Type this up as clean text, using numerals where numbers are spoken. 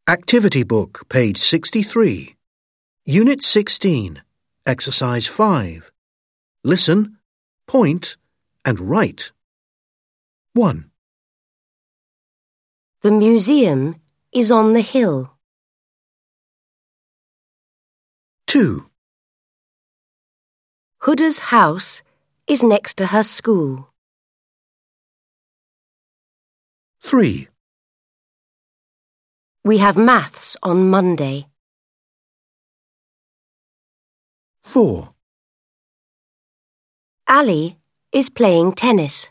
Activity Book, page 63. Unit 16, Exercise 5. Listen, point, and write. 1. The museum is on the hill. 2. Huda's house is next to her school. 3. We have maths on Monday. 4. Ali is playing tennis.